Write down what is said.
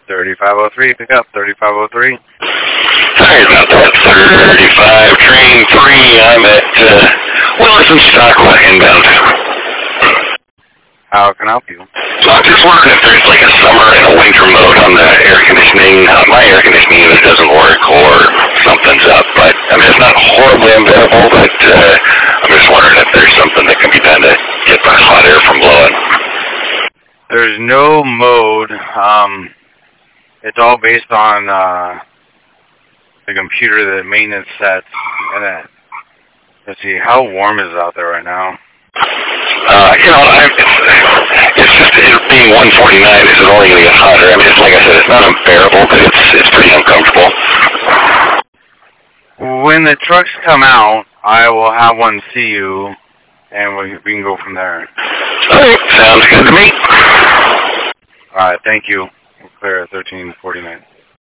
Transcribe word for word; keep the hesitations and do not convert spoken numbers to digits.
thirty-five oh three, pick up, thirty-five oh three. Sorry about that, thirty-five, train three, I'm at uh, Willis and Stockwell inbound. How can I help you? So I'm just wondering if there's like a summer and a winter mode on the air conditioning. Uh, my air conditioning unit doesn't work or something's up, but I mean, it's not horribly unbearable, but uh, I'm just wondering if there's something that can be done to get the hot air from blowing. There's no mode. Um, it's all based on uh, the computer, the maintenance sets, and that. Let's see, how warm is it out there right now? Uh, you know, I, it's, it's just it being one forty-nine, is it only going to get hotter? I mean, it's like I said, it's not unbearable, but it's it's pretty uncomfortable. When the trucks come out, I will have one see you, and we, we can go from there. All right, sounds good to me. All right, thank you. We'll clear at thirteen forty-nine.